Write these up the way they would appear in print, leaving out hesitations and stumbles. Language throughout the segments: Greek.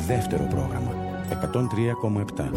δεύτερο πρόγραμμα 103,7.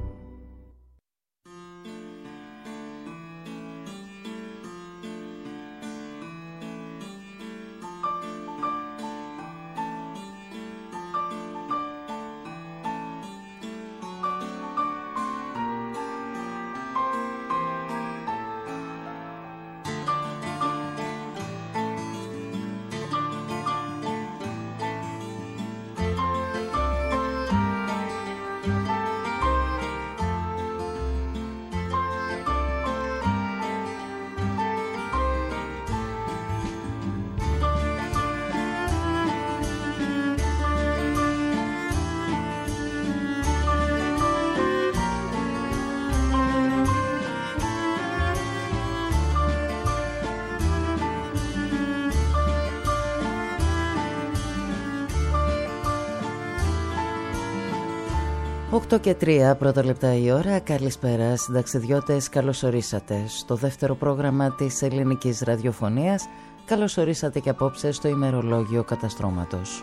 Και 3 πρώτα λεπτά η ώρα. Καλησπέρα συνταξιδιώτες, καλώς ορίσατε στο δεύτερο πρόγραμμα της ελληνικής ραδιοφωνίας. Καλώς ορίσατε και απόψε στο ημερολόγιο καταστρώματος.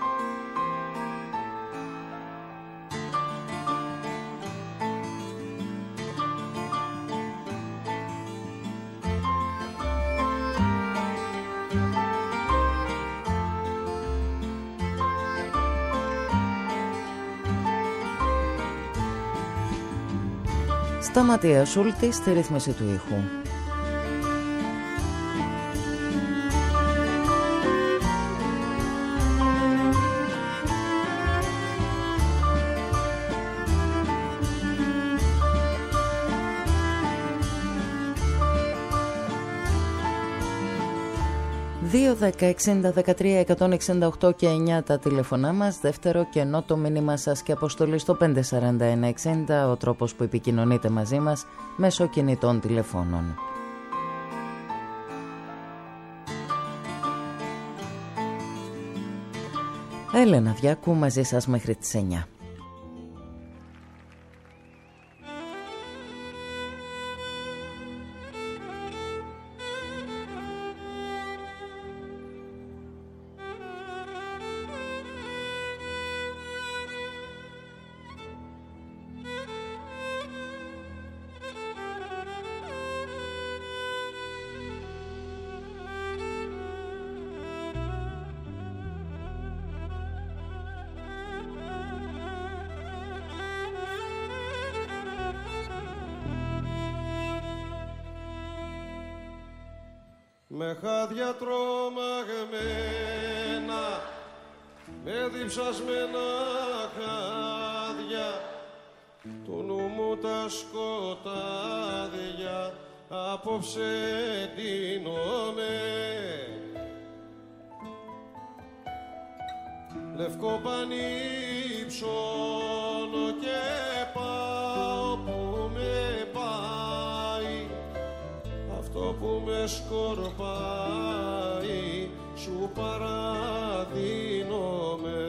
Σταματία Σούλτη στη ρύθμιση του ήχου. ...2, 10, 60, 13, 168 και 9 τα τηλεφωνά μας. Δεύτερο κενό το μήνυμα σας και αποστολή στο 541-60, ο τρόπος που επικοινωνείτε μαζί μας μέσω κινητών τηλεφώνων. Έλενα Διάκου μαζί σας μέχρι τις 9. Με χάδια τρομαγμένα, με διψασμένα χάδια, του νου μου τα σκοτάδια απόψε ντύνομαι. Λευκό πανί ψώνω και πάω που με πάει, αυτό που με σκορπάει σου παραδίνομαι.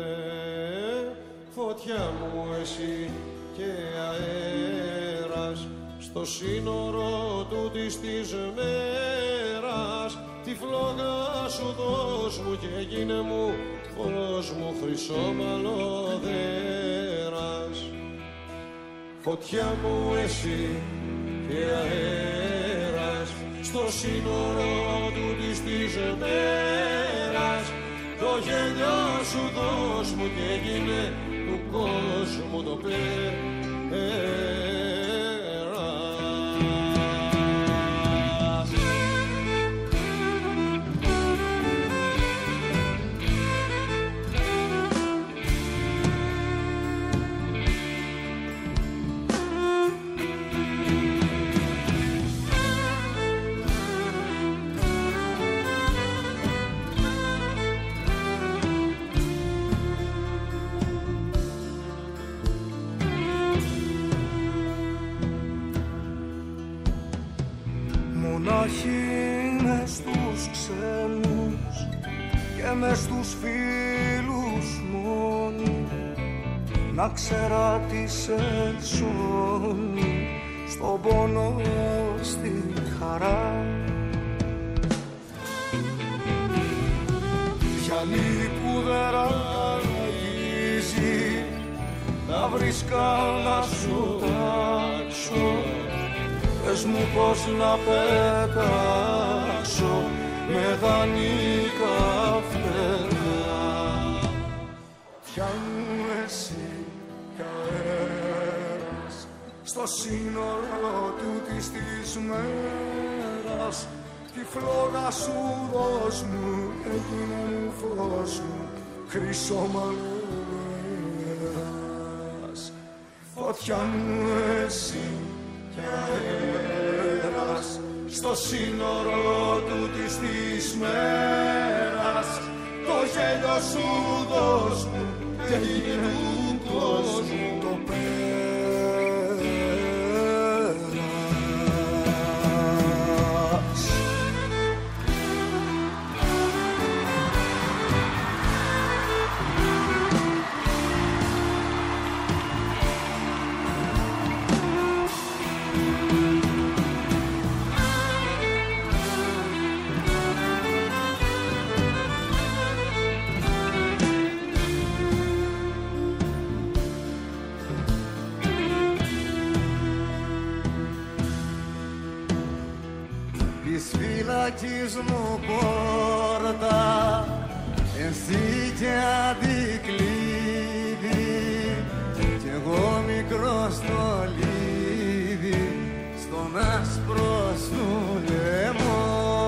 Φωτιά μου εσύ και αέρας, στο σύνορο τούτης της μέρας, τη φλόγα σου δώσ' μου και γίνε μου φως μου χρυσόμαλο δέρας. Φωτιά μου εσύ και αέρας, στο σύνορο τούτης της μέρας, το γέλιο σου δώσ' μου και γίνε του κόσμου το πέρας. Μονάχοι μες στους ξένους και μες στους φίλους μόνοι, να ξέρα τι σε σώνει, στον πόνο, στη χαρά. Γυαλί που δεν ραγίζει θα βρίσκα να σου τάξω. Πες μου πως να πετάξω με δανεικά φτερά. Φτιάχνω εσύ κι αέρας στο σύνορο τούτης της μέρας. Τη φλόγα σου δώσ' μου, εκείνο μου φως μου, χρυσό μαλλιέρας. Φωτιά μου εσύ κι αέρας στο σύνορο τούτης της μέρας. Το γέλιο σου δώσ' μου και εκείνο του κόσμου το φυλακής μου πόρτα εσύ και αντικλείδι κι εγώ μικρό στο λίδι στον άσπρο σου λαιμό.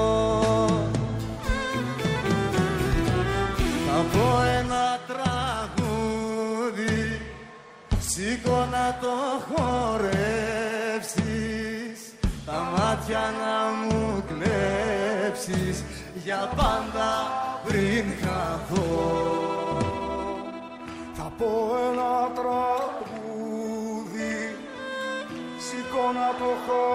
Θα πω ένα τραγούδι σήκω να το χορεύσεις, τα μάτια να μου κλέψεις για πάντα πριν χαθώ. Θα πω ένα τραγούδι σήκω να το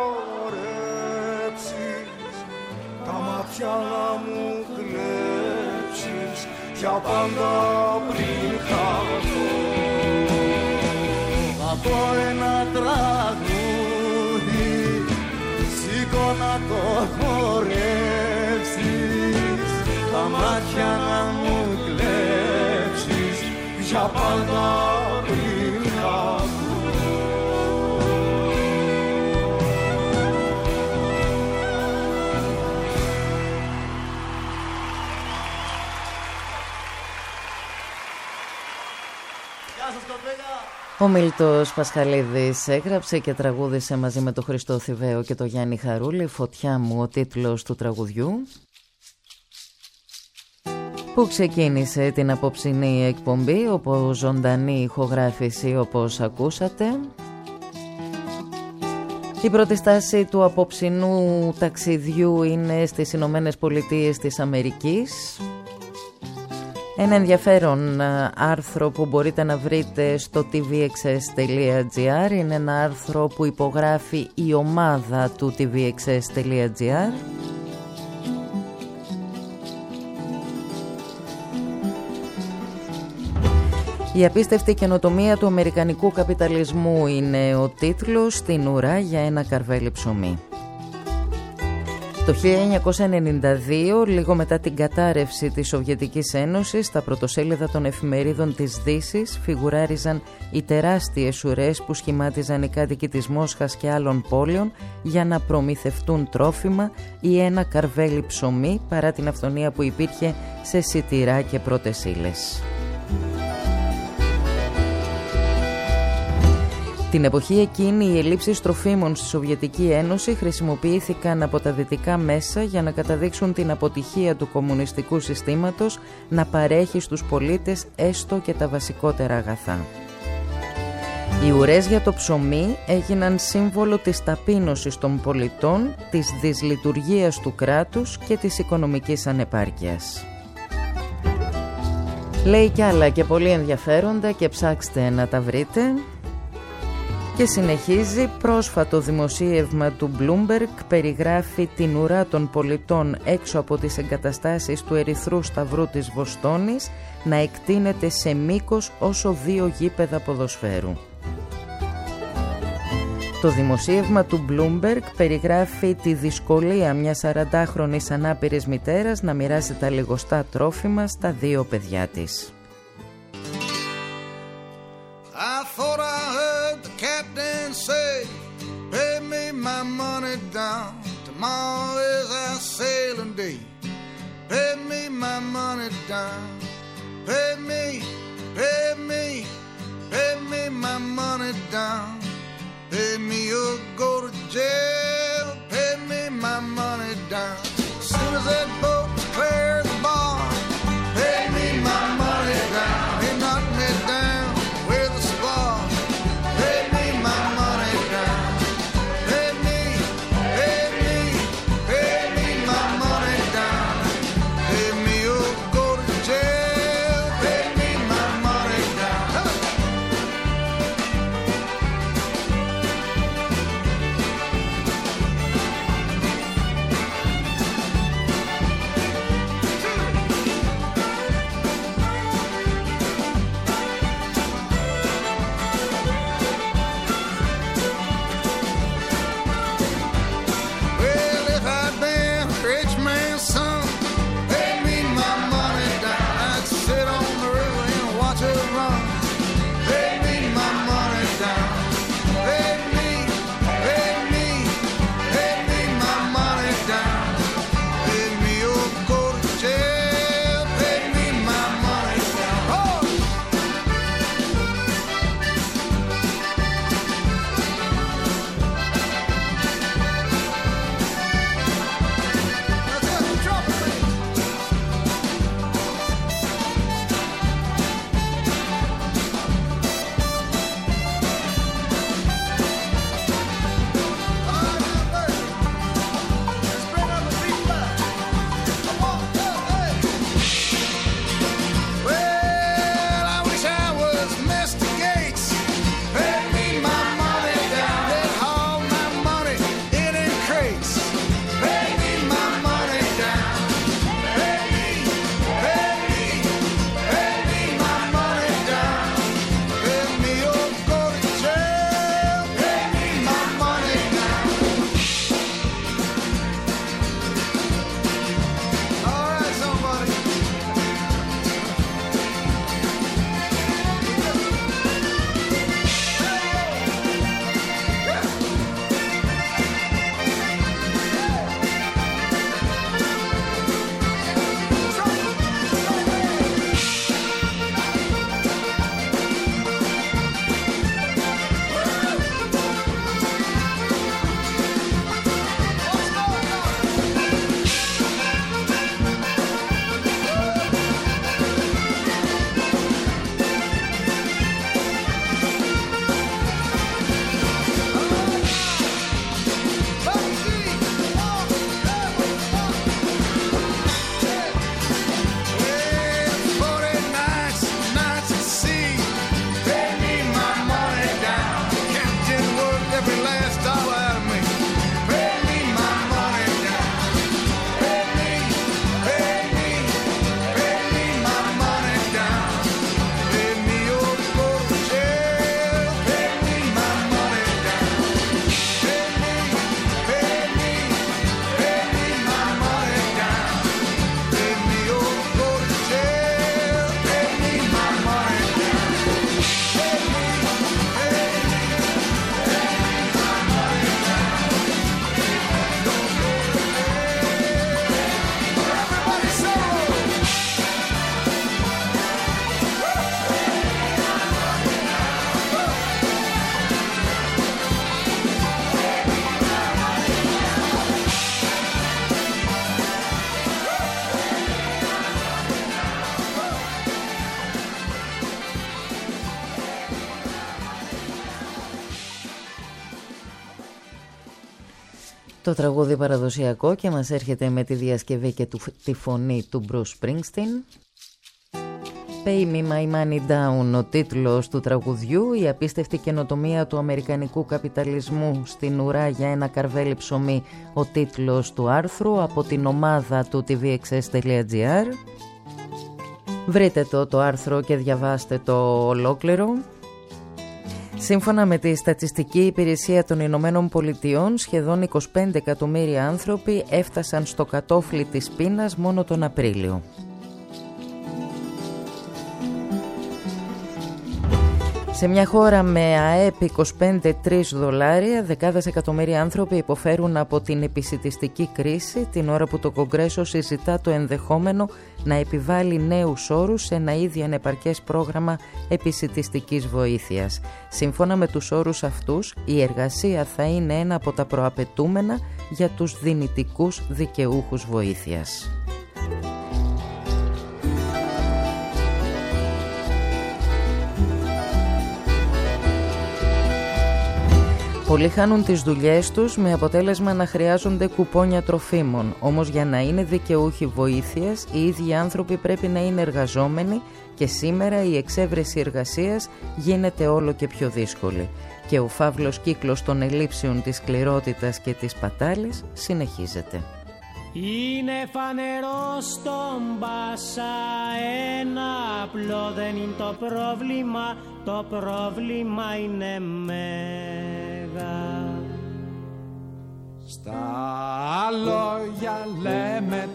χορέψεις, τα μάτια να μου κλέψεις για πάντα πριν χαθώ. Θα πω ένα τραγούδι σήκω να το χορεύσεις, τα μάτια να μου κλέψεις για πάντα πριν χαθώ. Ο Μίλτος Πασχαλίδης έγραψε και τραγούδισε μαζί με τον Χριστό Θηβαίο και τον Γιάννη Χαρούλη «Φωτιά μου», ο τίτλος του τραγουδιού, που ξεκίνησε την απόψινή εκπομπή, όπως ζωντανή ηχογράφηση όπως ακούσατε. Η πρώτη στάση του απόψινού ταξιδιού είναι στις Ηνωμένες Πολιτείες της Αμερικής. Ένα ενδιαφέρον άρθρο που μπορείτε να βρείτε στο tvxs.gr. Είναι ένα άρθρο που υπογράφει η ομάδα του tvxs.gr. Η απίστευτη καινοτομία του αμερικανικού καπιταλισμού είναι ο τίτλος, στην ουρά για ένα καρβέλι ψωμί. Το 1992, λίγο μετά την κατάρρευση της Σοβιετικής Ένωσης, στα πρωτοσέλιδα των εφημερίδων της Δύσης φιγουράριζαν οι τεράστιες ουρές που σχημάτιζαν οι κάτοικοι της Μόσχας και άλλων πόλεων για να προμηθευτούν τρόφιμα ή ένα καρβέλι ψωμί, παρά την αυθονία που υπήρχε σε σιτηρά και πρώτες ύλες. Την εποχή εκείνη οι ελλείψεις τροφίμων στη Σοβιετική Ένωση χρησιμοποιήθηκαν από τα δυτικά μέσα για να καταδείξουν την αποτυχία του κομμουνιστικού συστήματος να παρέχει στους πολίτες έστω και τα βασικότερα αγαθά. Οι ουρές για το ψωμί έγιναν σύμβολο της ταπείνωσης των πολιτών, της δυσλειτουργίας του κράτους και της οικονομικής ανεπάρκειας. Λέει κι άλλα και πολύ ενδιαφέροντα και ψάξτε να τα βρείτε. Και συνεχίζει, πρόσφατο δημοσίευμα του Bloomberg περιγράφει την ουρά των πολιτών έξω από τις εγκαταστάσεις του Ερυθρού Σταυρού της Βοστόνης να εκτείνεται σε μήκος όσο 2 γήπεδα ποδοσφαίρου. Το δημοσίευμα του Bloomberg περιγράφει τη δυσκολία μιας 40χρονης ανάπηρης μητέρας να μοιράσει τα λιγοστά τρόφιμα στα 2 παιδιά της. I thought my money down. Pay me, pay me, pay me my money down. Pay me or go to jail. Pay me my money down. As soon as that boat clears the bar, pay me my money down. He knocked me down with a spar. Pay me my money down. Pay me, pay me, pay me my money down. Pay me or go to jail. Pay me my money down. Well, if I'd been a rich man's son, pay me my money down. I'd sit on the river and watch it run. Pay me my money down. Pay me, pay me, pay me my money down. Pay me or go to jail. Pay me my money down. Oh! Now just drop it, man. Well, I wish I was Mr. Gates. Pay me my money down. Let all my money in crates. Pay me my money down. Pay me, pay me, pay me my money down. Pay me or go to jail. Pay me my money down. All right, somebody. Το τραγούδι παραδοσιακό και μας έρχεται με τη διασκευή και τη φωνή του Bruce Springsteen. Pay Me My Money Down, ο τίτλος του τραγουδιού, η απίστευτη καινοτομία του αμερικανικού καπιταλισμού στην ουρά για ένα καρβέλι ψωμί, ο τίτλος του άρθρου από την ομάδα του tvxs.gr. Βρείτε το άρθρο και διαβάστε το ολόκληρο. Σύμφωνα με τη Στατιστική Υπηρεσία των Ηνωμένων Πολιτειών, σχεδόν 25 εκατομμύρια άνθρωποι έφτασαν στο κατόφλι της πείνας μόνο τον Απρίλιο. Σε μια χώρα με ΑΕΠ 25-3 δολάρια, δεκάδες εκατομμύρια άνθρωποι υποφέρουν από την επισιτιστική κρίση, την ώρα που το Κογκρέσο συζητά το ενδεχόμενο να επιβάλλει νέους όρους σε ένα ήδη ανεπαρκές πρόγραμμα επισιτιστικής βοήθειας. Σύμφωνα με τους όρους αυτούς, η εργασία θα είναι ένα από τα προαπαιτούμενα για τους δυνητικούς δικαιούχους βοήθειας. Πολλοί χάνουν τις δουλειές τους με αποτέλεσμα να χρειάζονται κουπόνια τροφίμων. Όμως για να είναι δικαιούχοι βοήθειας, οι ίδιοι άνθρωποι πρέπει να είναι εργαζόμενοι και σήμερα η εξέβρεση εργασίας γίνεται όλο και πιο δύσκολη. Και ο φαύλος κύκλος των ελλείψεων της σκληρότητας και της πατάλης συνεχίζεται. Είναι φανερό στον Πάσα ένα απλό, δεν είναι το πρόβλημα είναι μέγα. Στα λόγια λέμε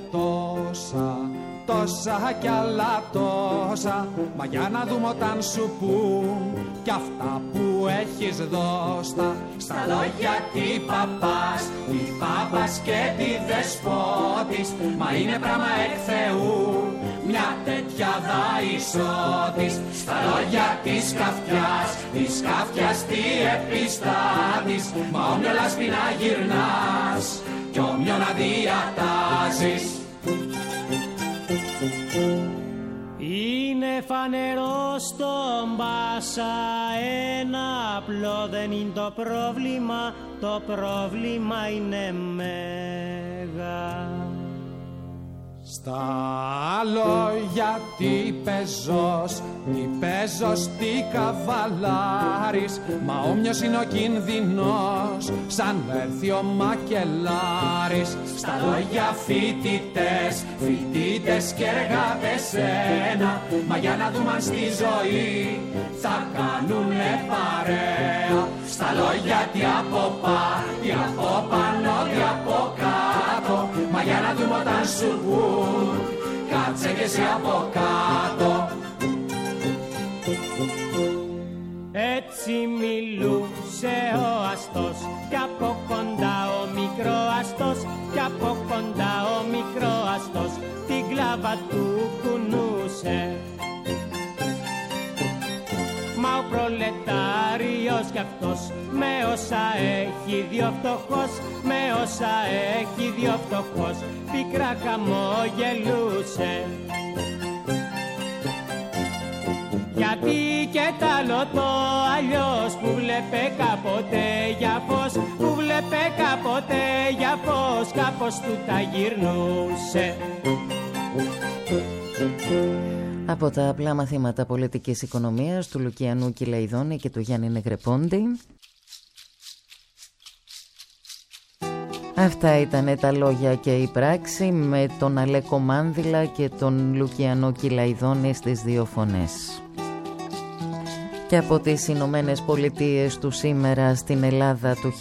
τόσα κι άλλα τόσα, μα για να δούμε όταν σου πουν κι αυτά που έχεις δώστα. Στα λόγια τι παπάς και τι δεσπότης, μα είναι πράγμα εκ Θεού μια τέτοια δαϊσότης. Στα λόγια της καφιάς τι επιστάτης, μα όμοιο λάσπη να γυρνάς κι όμοιο να διατάζεις. Είναι φανερό στον Πάσα ένα απλό, δεν είναι το πρόβλημα είναι μέγα. Στα λόγια τι πεζός, τι καβαλάρης, μα όμοιος είναι ο κίνδυνος σαν έρθει ο μακελάρης. Στα λόγια φοιτητές και εργάτες ένα, μα για να δούμε αν στη ζωή θα κάνουνε παρέα. Στα λόγια τι από πάνω, τι από κάτω, μα για να δούμε όταν σου πουν κάτσε και εσύ από κάτω. Έτσι μιλούσε ο αστός κι από κοντά ο μικροαστός, κι από κοντά ο μικροαστός την κλάβα του κουνούσε. Μα ο προλετάριος κι αυτός με όσα έχει δυο φτωχός, πικρά χαμογελούσε. Γιατί και τ' άλλο το αλλιώς που βλέπε κάποτε για φως, κάπως του τα γυρνούσε. Από τα απλά μαθήματα πολιτικής οικονομίας του Λουκιανού Κιλαϊδόνη και του Γιάννη Νεγρεπόντη. Αυτά ήταν τα λόγια και η πράξη με τον Αλέκο Μάνδυλα και τον Λουκιανό Κιλαϊδόνη στις δύο φωνές. Και από τις Ηνωμένες Πολιτείες του σήμερα στην Ελλάδα του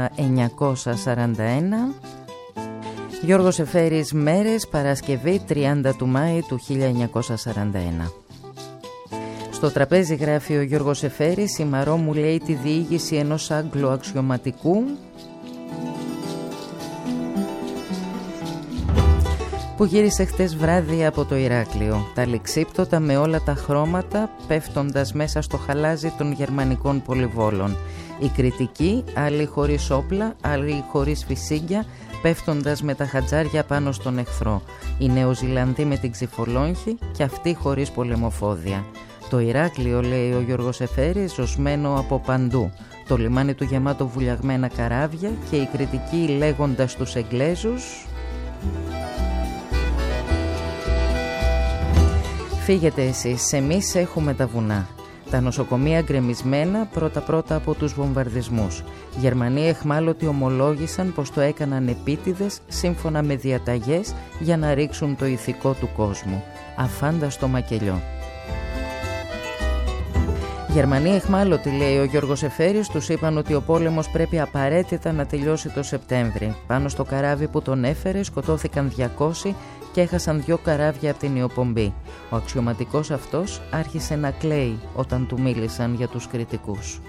1941... Γιώργος Εφέρης Μέρες, Παρασκευή 30 του Μάη του 1941. Στο τραπέζι γράφει ο Γιώργος Εφέρης: η Μαρό μου λέει τη διήγηση ενός Άγγλου αξιωματικού που γύρισε χτες βράδυ από το Ηράκλειο. Τα ληξίπτωτα με όλα τα χρώματα πέφτοντας μέσα στο χαλάζι των γερμανικών πολυβόλων. Η κριτική, άλλοι χωρίς όπλα, άλλοι χωρίς φυσίγγια, πέφτοντας με τα χατζάρια πάνω στον εχθρό. Οι Νεοζηλανδοί με την ξυφολόγχη και αυτοί χωρίς πολεμοφόδια. Το Ηράκλειο, λέει ο Γιώργος Εφέρης, ζωσμένο από παντού. Το λιμάνι του γεμάτο βουλιαγμένα καράβια και η κριτική λέγοντας τους Εγγλέζους: φύγετε εσείς, εμείς έχουμε τα βουνά. Τα νοσοκομεία γκρεμισμένα πρώτα-πρώτα από τους βομβαρδισμούς. Γερμανοί εχμάλωτοι ομολόγησαν πως το έκαναν επίτηδες σύμφωνα με διαταγές για να ρίξουν το ηθικό του κόσμου. Αφάνταστο μακελιό. Γερμανοί εχμάλωτοι, λέει ο Γιώργος Εφέρης, τους είπαν ότι ο πόλεμος πρέπει απαραίτητα να τελειώσει το Σεπτέμβρη. Πάνω στο καράβι που τον έφερε σκοτώθηκαν 200 και έχασαν 2 καράβια από την Ιωπομπή. Ο αξιωματικός αυτός άρχισε να κλαίει όταν του μίλησαν για τους κριτικούς.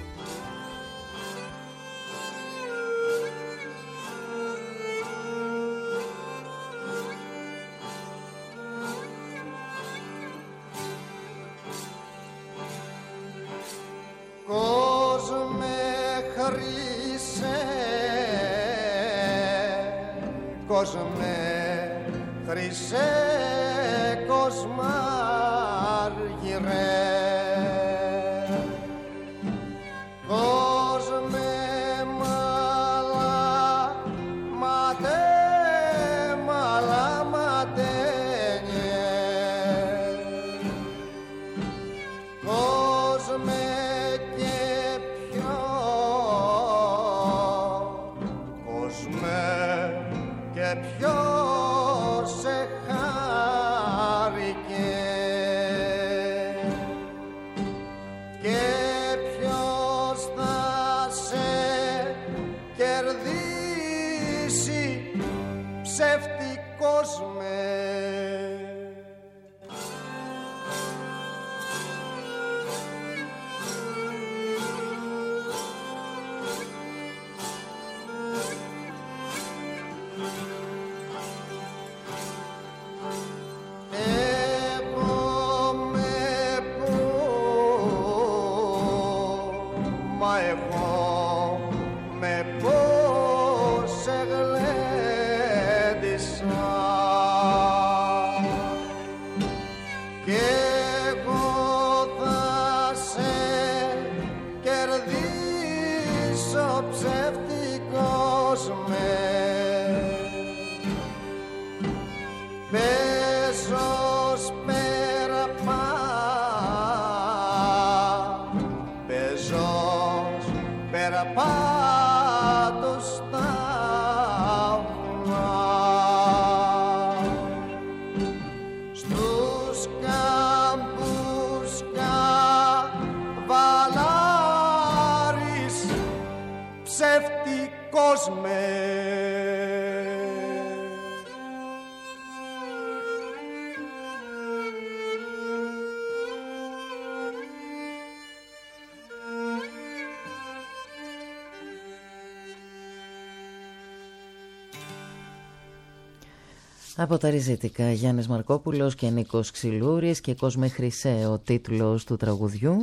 Από τα Ριζίτικα, Γιάννης Μαρκόπουλος και Νίκος Ξυλούρης και Κόσμε Χρυσέ ο τίτλος του τραγουδιού.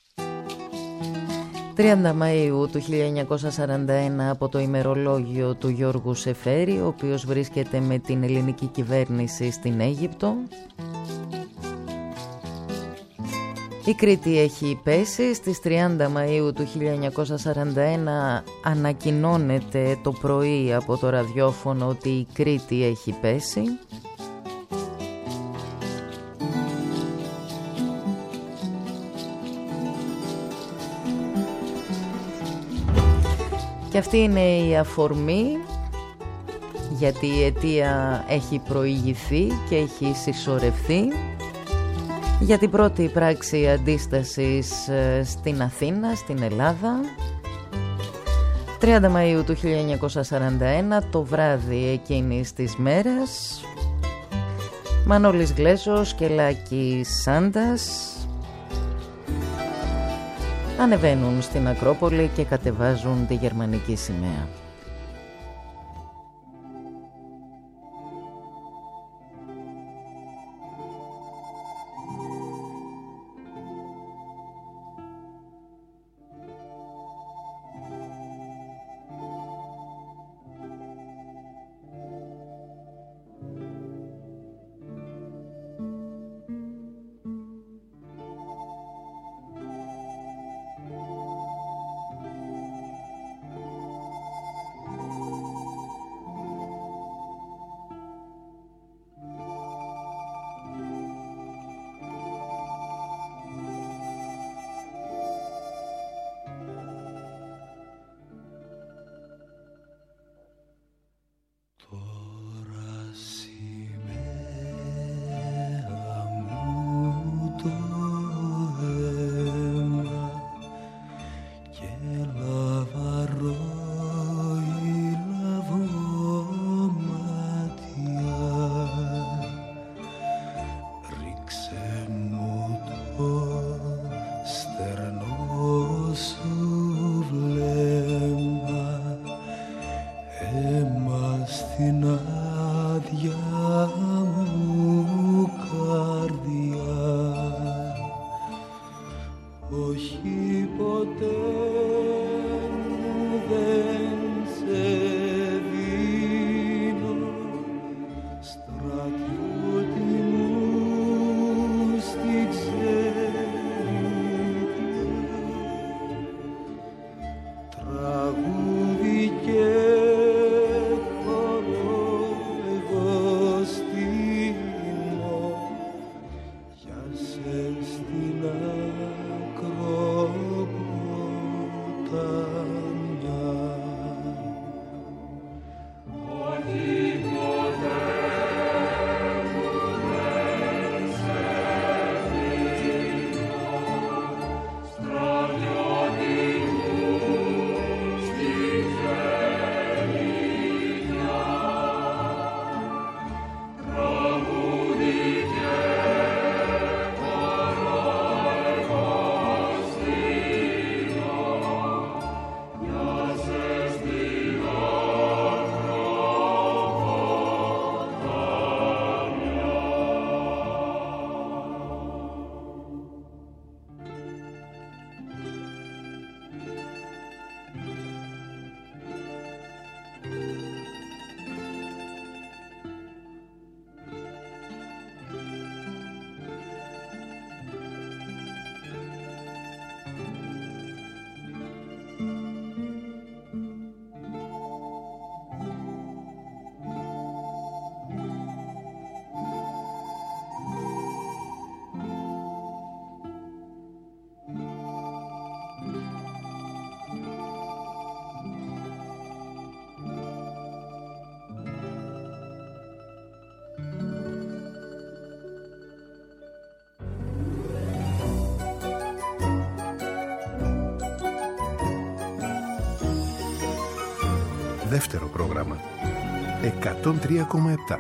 30 Μαΐου του 1941 από το ημερολόγιο του Γιώργου Σεφέρη, ο οποίος βρίσκεται με την ελληνική κυβέρνηση στην Αίγυπτο. Η Κρήτη έχει πέσει. Στις 30 Μαΐου του 1941 ανακοινώνεται το πρωί από το ραδιόφωνο ότι η Κρήτη έχει πέσει. Και αυτή είναι η αφορμή, γιατί η αιτία έχει προηγηθεί και έχει συσσωρευθεί για την πρώτη πράξη αντίστασης στην Αθήνα, στην Ελλάδα. 30 Μαΐου του 1941, το βράδυ εκείνης της μέρας, Μανώλης Γλέζος και Λάκης Σάντας ανεβαίνουν στην Ακρόπολη και κατεβάζουν τη γερμανική σημαία. ποτέ δεν σε δίνω, στρατιώτη μου στη ξενιτιά, τραγούδι και χορό εγώ στείνω για σε στην ακροποταμιά. Δεύτερο πρόγραμμα 103,7.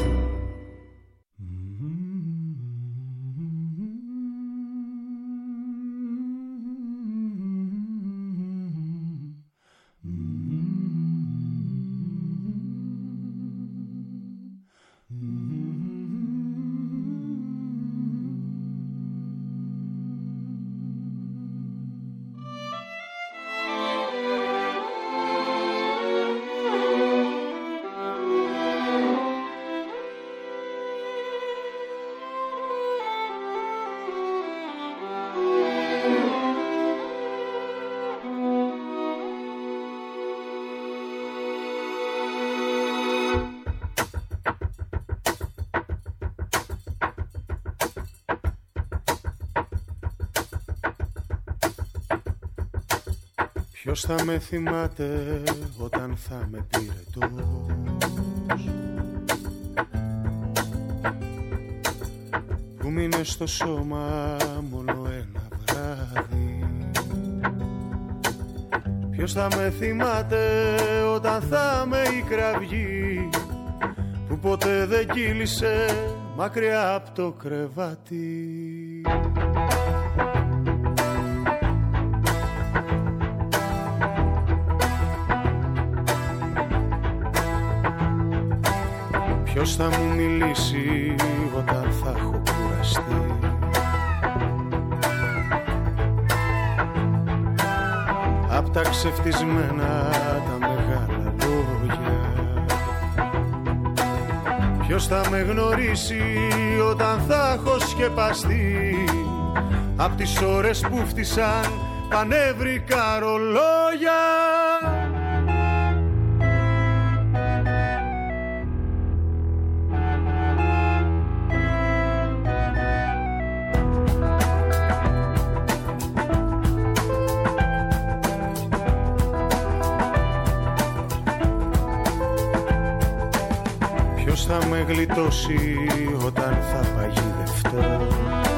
Ποιος θα με θυμάται όταν θα με πυρετός, που μείνε στο σώμα μόνο ένα βράδυ. Ποιος θα με θυμάται όταν θα με η κραυγή που ποτέ δεν κύλησε μακριά από το κρεβάτι. Ποιος θα μου μιλήσει όταν θα έχω κουραστεί, απ' τα ξεφτισμένα τα μεγάλα λόγια. Ποιος θα με γνωρίσει όταν θα έχω σκεπαστεί απ' τις ώρες που φτισαν πανεύρικα ρολόγια. Θα με γλιτώσει όταν θα παγιδευτώ,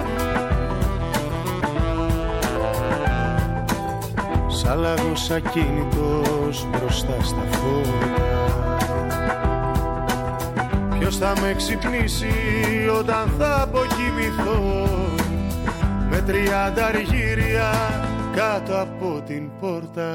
σαν λαγός ακίνητος μπροστά στα φώτα. Ποιος θα με ξυπνήσει όταν θα αποκοιμηθώ με 30 αργύρια κάτω από την πόρτα.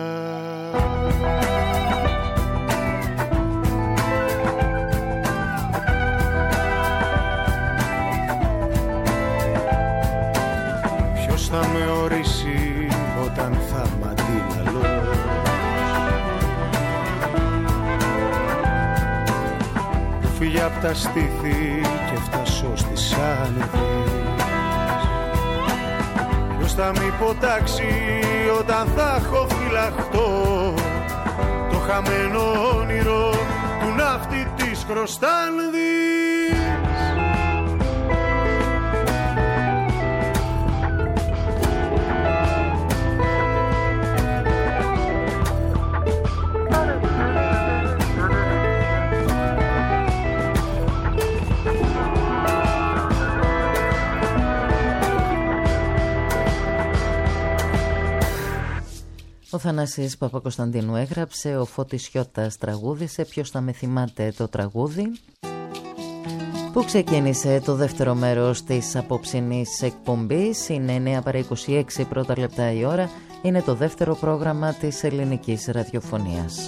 Θα με ορίσει όταν όταν θα μ' αντίλαλος. Φύγε απ' τα στήθη και φτάσω στις άνεθες. Ποιος θα μη υποτάξει όταν θα έχω φυλαχτώ το χαμένο όνειρο του ναύτη της Κροστάνδης. Ο Θανάσης Παπακοσταντίνου έγραψε, ο Φώτης Σιώτας τραγούδισε. Ποιος θα με θυμάται το τραγούδι που ξεκίνησε το δεύτερο μέρος της απόψινής εκπομπής. Είναι 9 παρά 26 πρώτα λεπτά η ώρα. Είναι το δεύτερο πρόγραμμα της ελληνικής ραδιοφωνίας.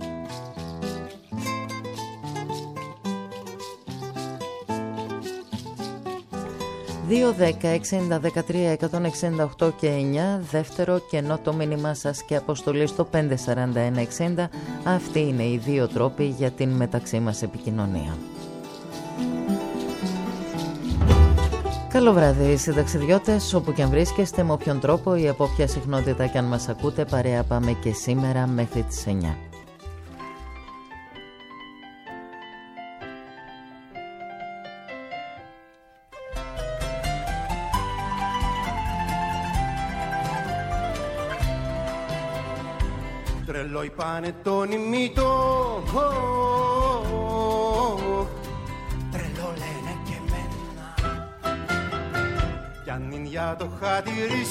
2-10-60-13-168 και 9. Δεύτερο κενό το μήνυμά σας και αποστολή στο 541-60. Αυτοί είναι οι δύο τρόποι για την μεταξύ μας επικοινωνία. Καλό βράδυ συνταξιδιώτες, όπου και αν βρίσκεστε, με όποιον τρόπο ή από όποια συχνότητα και αν μας ακούτε, παρέα πάμε και σήμερα μέχρι τις 9. Τρελό η πανετώνυμη το τρελό λένε και εμένα κι αν είναι για το χατήρι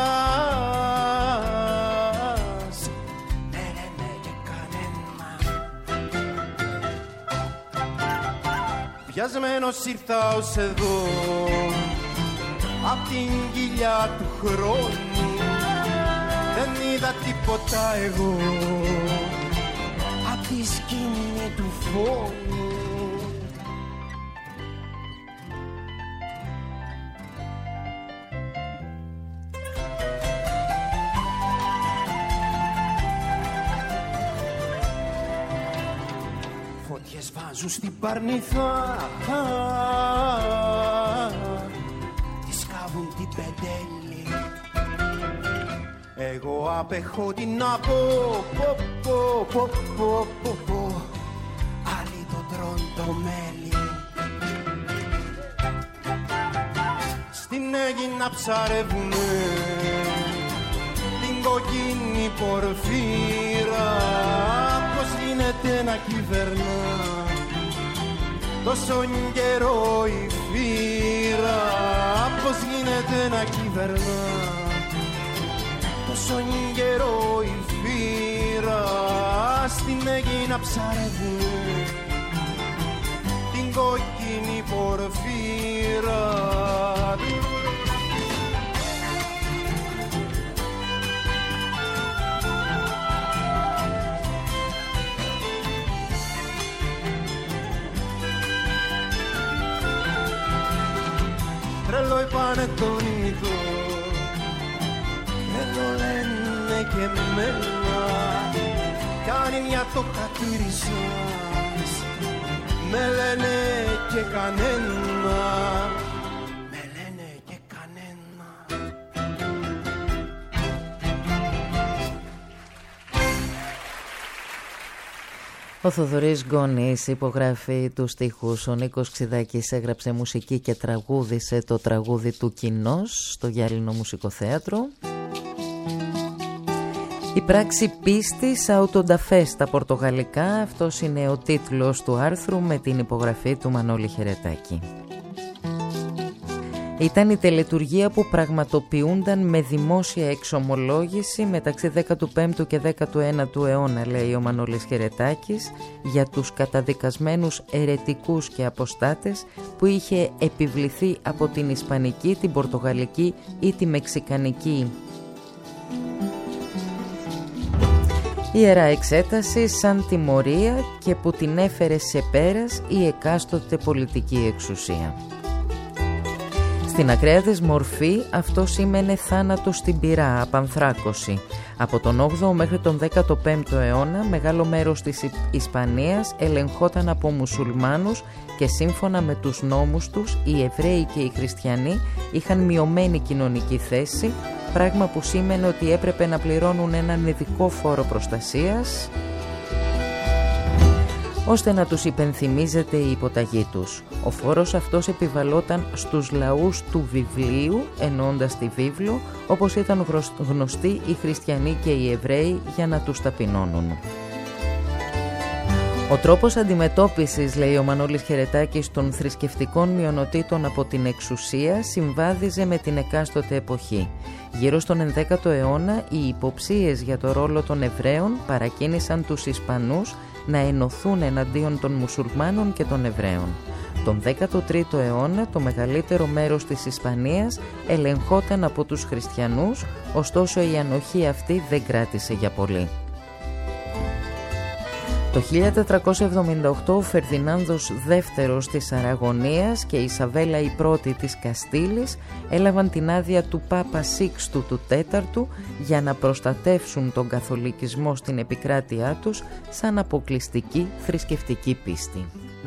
σας ναι λένε και κανένα. Βιασμένος ήρθα ως εδώ απ' την κοιλιά του χρόνου. Δεν είδα τίποτα εγώ απ' τη σκηνή του φόνου. Φωτιές βάζουν στην παρνηθά, τις κάβουν την πεντέλη. Εγώ απέχω την από, άλλοι το τρών το μέλι. Στην Αίγινα ψαρεύουνε την κοκκίνη πορφύρα. Πώς γίνεται να κυβερνά τόσο καιρό η φύρα. Πώς γίνεται να κυβερνά τόσον καιρό η φύρα. Στην Αίγινα ψαρεύουνε την κόκκινη πορφύρα. Τρελό είπανε τον ημιτό, τρελό λένε και εμένα κι αν είναι για το χατήρι σας με λένε και κανένα. Με λένε και κανένα. Ο Θοδωρής Γκόνης υπογράφει τους στίχους. Ο Νίκος Ξιδάκης έγραψε μουσική και τραγούδισε το τραγούδι του Κοινός στο Γυάλινο Μουσικοθέατρο. Η πράξη πίστης Αουτονταφέ στα πορτογαλικά, αυτός είναι ο τίτλος του άρθρου με την υπογραφή του Μανώλη Χαιρετάκη. Ήταν η τελετουργία που πραγματοποιούνταν με δημόσια εξομολόγηση μεταξύ 15ου και 19ου αιώνα, λέει ο Μανώλης Χαιρετάκης, για τους καταδικασμένους αιρετικούς και αποστάτες που είχε επιβληθεί από την Ισπανική, την Πορτογαλική ή τη Μεξικανική ιερά εξέταση σαν τιμωρία και που την έφερε σε πέρας η εκάστοτε πολιτική εξουσία. Στην ακραία της μορφή αυτό σήμαινε θάνατο στην πυρά, απανθράκωση. Από τον 8ο μέχρι τον 15ο αιώνα μεγάλο μέρος της Ισπανίας ελεγχόταν από μουσουλμάνους και σύμφωνα με τους νόμους τους οι Εβραίοι και οι Χριστιανοί είχαν μειωμένη κοινωνική θέση, πράγμα που σήμαινε ότι έπρεπε να πληρώνουν έναν ειδικό φόρο προστασίας ώστε να τους υπενθυμίζεται η υποταγή τους. Ο φόρος αυτός επιβαλόταν στους λαούς του βιβλίου, εννοώντας τη βίβλο, όπως ήταν γνωστοί οι χριστιανοί και οι Εβραίοι για να τους ταπεινώνουν. Ο τρόπος αντιμετώπισης, λέει ο Μανώλης Χαιρετάκης, των θρησκευτικών μειονοτήτων από την εξουσία συμβάδιζε με την εκάστοτε εποχή. Γύρω στον 11ο αιώνα οι υποψίες για το ρόλο των Εβραίων παρακίνησαν τους Ισπανούς να ενωθούν εναντίον των μουσουλμάνων και των Εβραίων. Τον 13ο αιώνα το μεγαλύτερο μέρος της Ισπανίας ελεγχόταν από τους χριστιανούς, ωστόσο η ανοχή αυτή δεν κράτησε για πολύ. Το 1478 ο Φερδινάνδος δεύτερος της Αραγωνίας και η Ισαβέλα η πρώτη της Καστήλης έλαβαν την άδεια του Πάπα Σίξτου του Τέταρτου για να προστατεύσουν τον καθολικισμό στην επικράτειά τους σαν αποκλειστική θρησκευτική πίστη.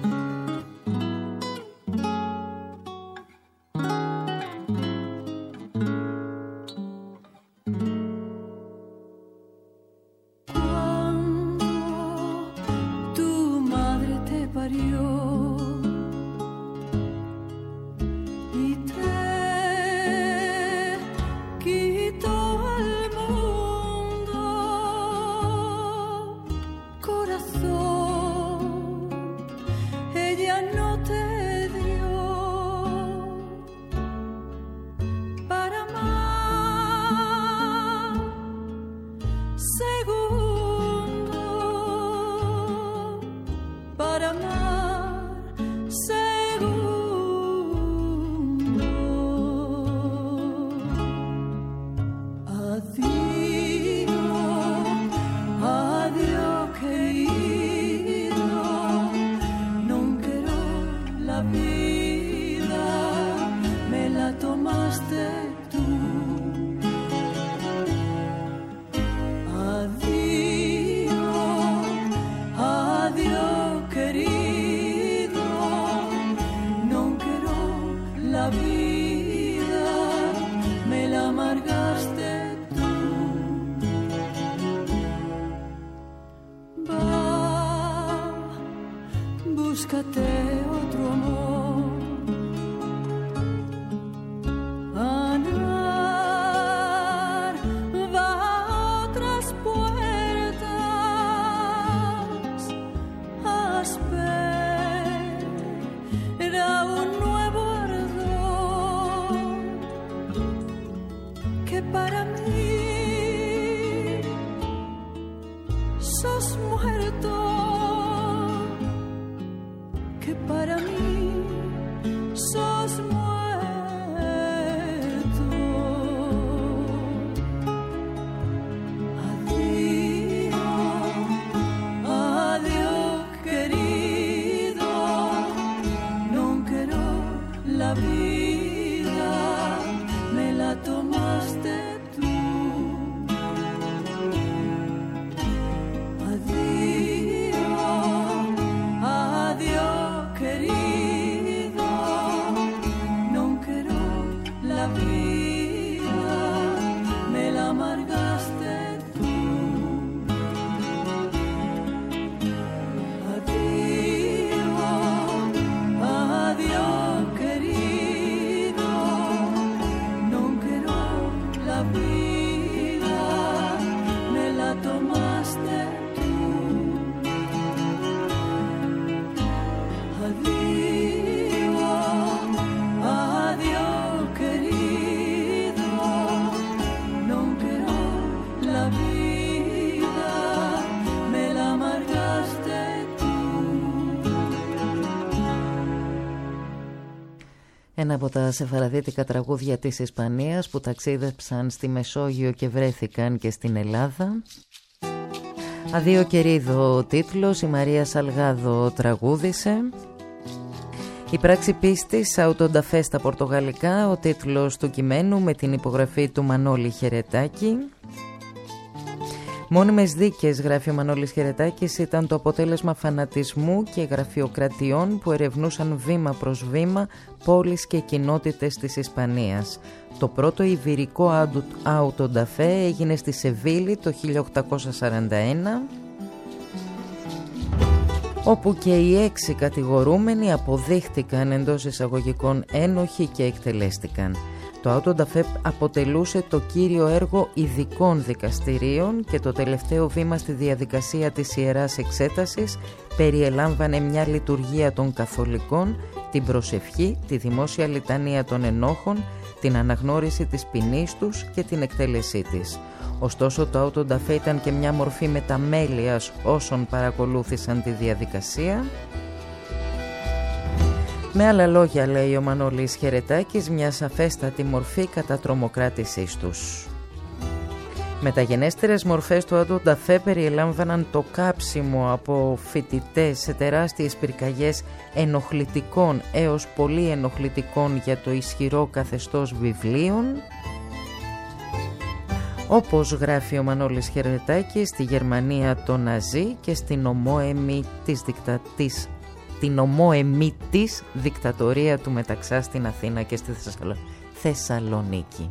Ένα από τα σεφαραδίτικα τραγούδια της Ισπανίας που ταξίδεψαν στη Μεσόγειο και βρέθηκαν και στην Ελλάδα. Αδείο Κερίδο ο τίτλος, η Μαρία Σαλγάδο τραγούδισε. Η πράξη πίστης Αουτονταφέ στα πορτογαλικά, ο τίτλος του κειμένου με την υπογραφή του Μανώλη Χερετάκη. Μόνιμες δίκες, γράφει ο Μανώλης Χερετάκης, ήταν το αποτέλεσμα φανατισμού και γραφειοκρατιών που ερευνούσαν βήμα προς βήμα πόλεις και κοινότητες της Ισπανίας. Το πρώτο ιβηρικό Αουτονταφέ έγινε στη Σεβίλη το 1841, όπου και οι 6 κατηγορούμενοι αποδείχτηκαν εντός εισαγωγικών ένοχοι και εκτελέστηκαν. Το Αουτονταφέ αποτελούσε το κύριο έργο ειδικών δικαστηρίων και το τελευταίο βήμα στη διαδικασία της Ιεράς Εξέτασης περιελάμβανε μια λειτουργία των καθολικών, την προσευχή, τη δημόσια λιτανία των ενόχων, την αναγνώριση της ποινής τους και την εκτέλεσή της. Ωστόσο το Αουτονταφέ ήταν και μια μορφή μεταμέλειας όσων παρακολούθησαν τη διαδικασία. Με άλλα λόγια, λέει ο Μανώλης Χερετάκης, μια σαφέστατη μορφή κατά τρομοκράτησής τους. Μεταγενέστερες μορφές του Αουτονταφέ περιελάμβαναν το κάψιμο από φοιτητές σε τεράστιες πυρκαγιές ενοχλητικών έως πολύ ενοχλητικών για το ισχυρό καθεστώς βιβλίων, όπως γράφει ο Μανώλης Χερετάκης, στη Γερμανία το Ναζί και στην ομόεμη της δικτατορία του Μεταξά στην Αθήνα και στη Θεσσαλονίκη.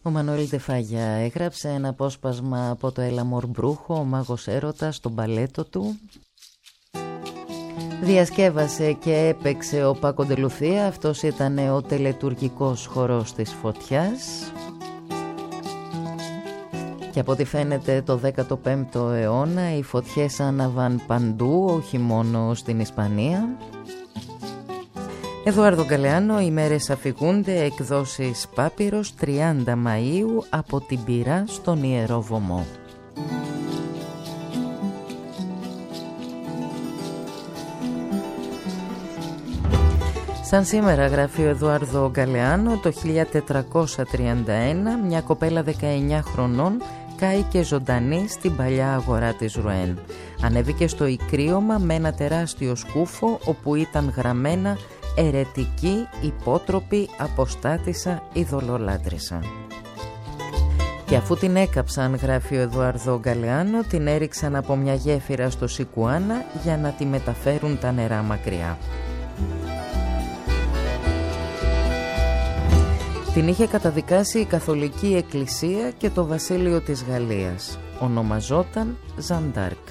Ο Μανουέλ Ντεφάγια έγραψε ένα απόσπασμα από το Έλα Μορμπρούχο, ο μάγος έρωτας, στο μπαλέτο του. Διασκεύασε και έπαιξε ο Πάκο ντε Λουθία, αυτός ήταν ο τελετουργικός χορός της Φωτιάς. Και από ό,τι φαίνεται το 15ο αιώνα οι φωτιές άναβαν παντού, όχι μόνο στην Ισπανία. Εδουάρδο Γκαλεάνο, οι μέρες αφηγούνται, εκδόσεις Πάπυρος, 30 Μαΐου, από την Πειρά στον Ιερό Βωμό. Σαν σήμερα, γράφει ο Εδουάρδο Γκαλεάνο, το 1431 μια κοπέλα 19 χρονών κάηκε ζωντανή στην παλιά αγορά της Ρουέν. Ανέβηκε στο ικρίωμα με ένα τεράστιο σκούφο όπου ήταν γραμμένα «Ερετική, υπότροπη, αποστάτησα, ειδωλολάτρησα». Και αφού την έκαψαν, γράφει ο Εδουάρδο Γκαλεάνο, την έριξαν από μια γέφυρα στο Σικουάνα για να τη μεταφέρουν τα νερά μακριά. Την είχε καταδικάσει η Καθολική Εκκλησία και το Βασίλειο της Γαλλίας. Ονομαζόταν Ζαν ντ'Άρκ.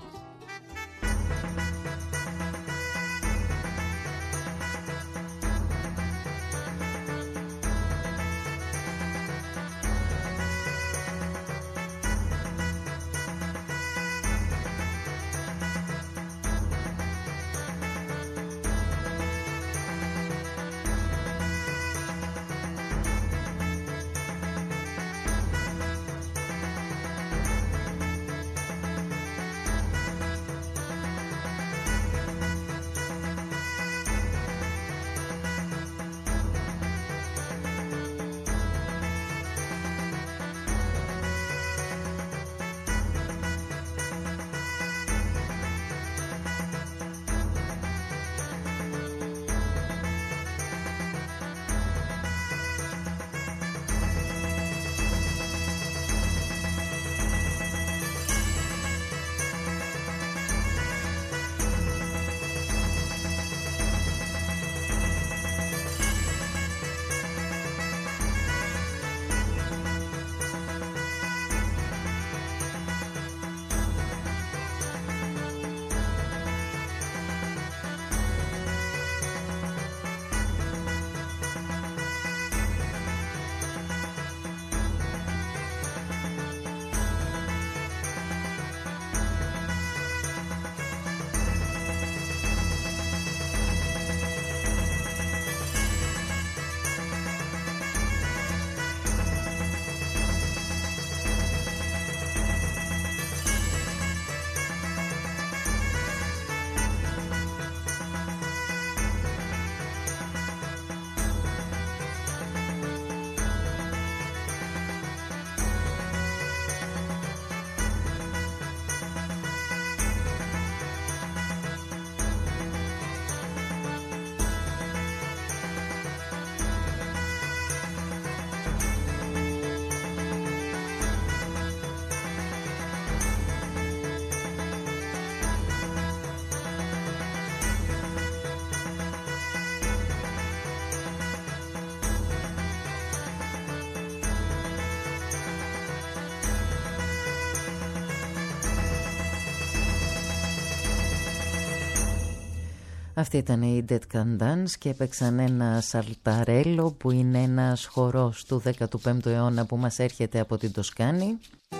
Αυτή ήταν η Dead Can Dance και έπαιξαν ένα σαλταρέλο που είναι ένας χορός του 15ου αιώνα που μας έρχεται από την Τοσκάνη.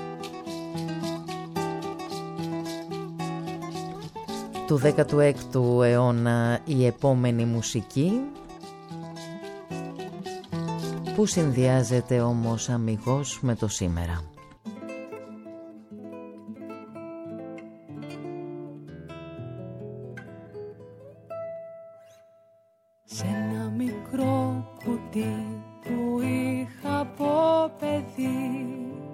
Του 16ου αιώνα η επόμενη μουσική που συνδυάζεται όμως αμιγώς με το σήμερα. Σε ένα μικρό κουτί που είχα από παιδί,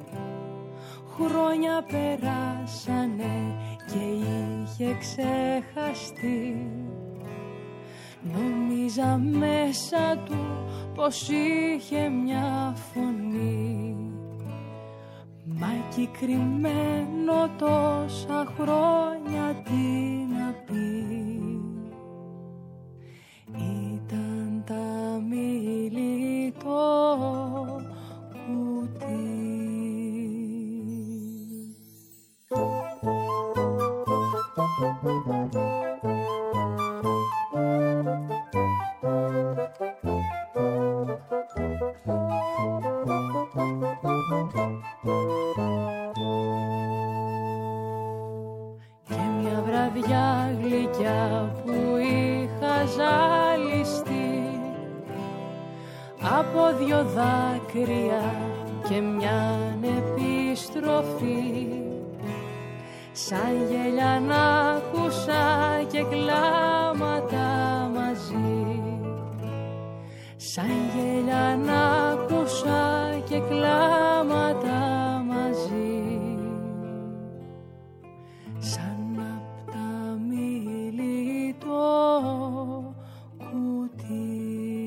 χρόνια περάσανε και είχε ξεχαστεί. Νόμιζα μέσα του πως είχε μια φωνή, μα εκεί κρυμμένο τόσα χρόνια τι να πει. Ήταν τα μίλη το που είχα ζαλιστεί από 2 δάκρυα και μια επιστροφή. Σαν γέλια να άκουσα και κλάματα μαζί. Σαν γέλια να άκουσα και κλάματα μαζί. Σαν απ' τα μήλι το κουτί.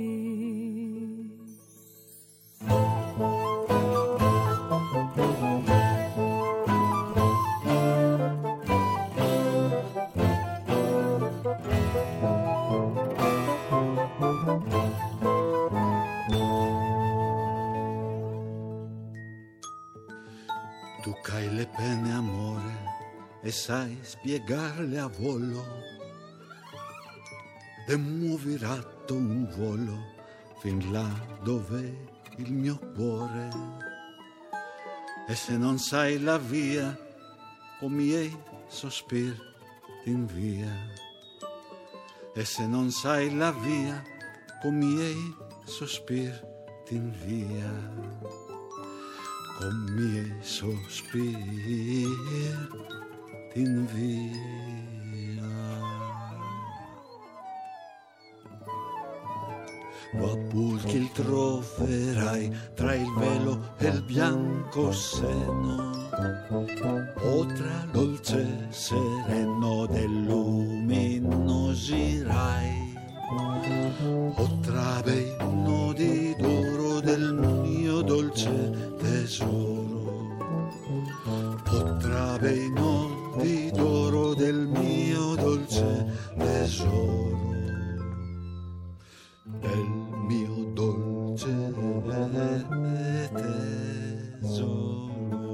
Tu cae le pene amore e sai spiegarle a volo, demuovirato un volo fin là dove il mio cuore. E se non sai la via, o miei sospir t'invia. E se non sai la via, o miei sospir t'invia. Con miei sospir t'invia. Vapor che il troverai tra il velo e il bianco seno, o tra dolce sereno del luminosi-rai, o tra bei nodi d'oro del mio dolce tesoro, o tra bei nodi d'oro del mio dolce tesoro, del mio dolce tesoro.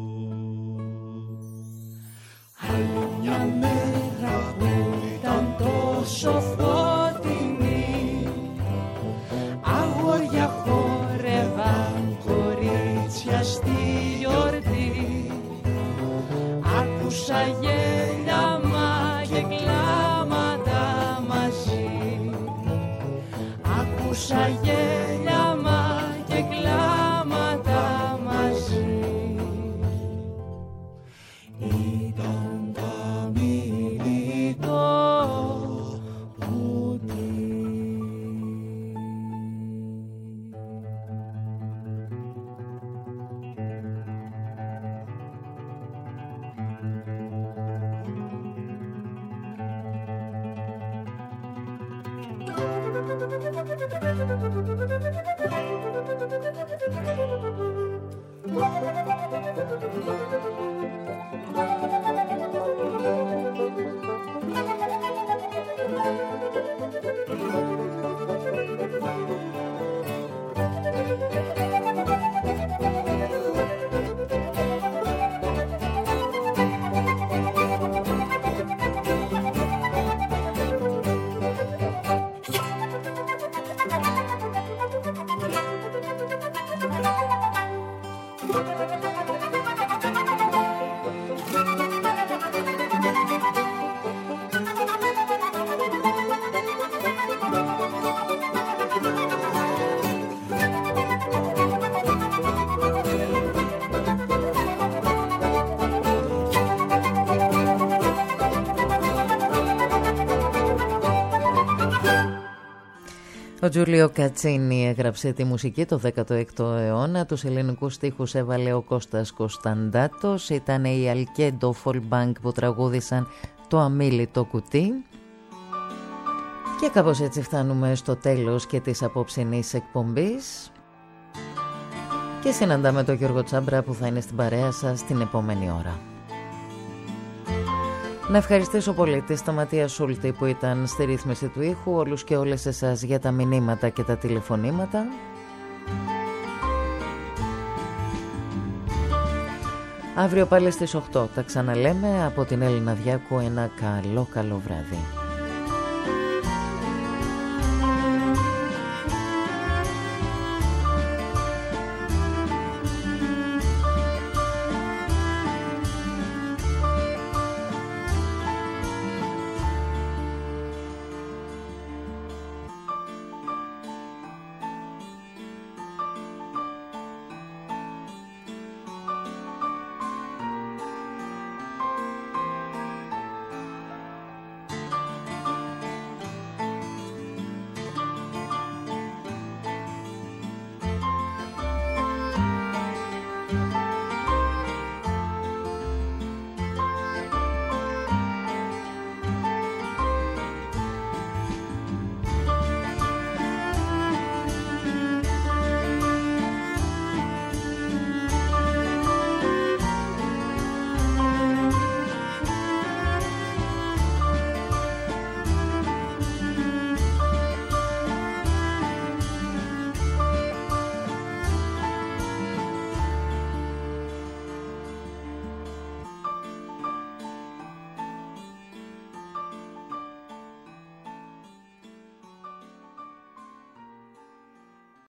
Άλλη μια μέρα που ήταν τόσο φωτεινή, αγόρια χόρευαν κορίτσια στη γιορτή. Άκουσα γέλια μα και κλάματα μαζί. Άκουσα γέλια μα και κλάματα μαζί. Ήταν τα μήλι το κουτί. Ο Τζούλιο Κατσίνι έγραψε τη μουσική το 16ο αιώνα, τους ελληνικούς στίχους έβαλε ο Κώστας Κωνσταντάτος, ήταν οι Αλκέντο Φολμπάνκ που τραγούδησαν το αμίλητο κουτί. Και κάπως έτσι φτάνουμε στο τέλος και της απόψινής εκπομπής και συναντάμε τον Γιώργο Τσάμπρα που θα είναι στην παρέα σας την επόμενη ώρα. Να ευχαριστήσω πολύ τη Σταματία Σούλτη που ήταν στη ρύθμιση του ήχου, όλους και όλες εσάς για τα μηνύματα και τα τηλεφωνήματα. Αύριο πάλι στις 8 τα ξαναλέμε. Από την Έλληνα Διάκου ένα καλό βράδυ.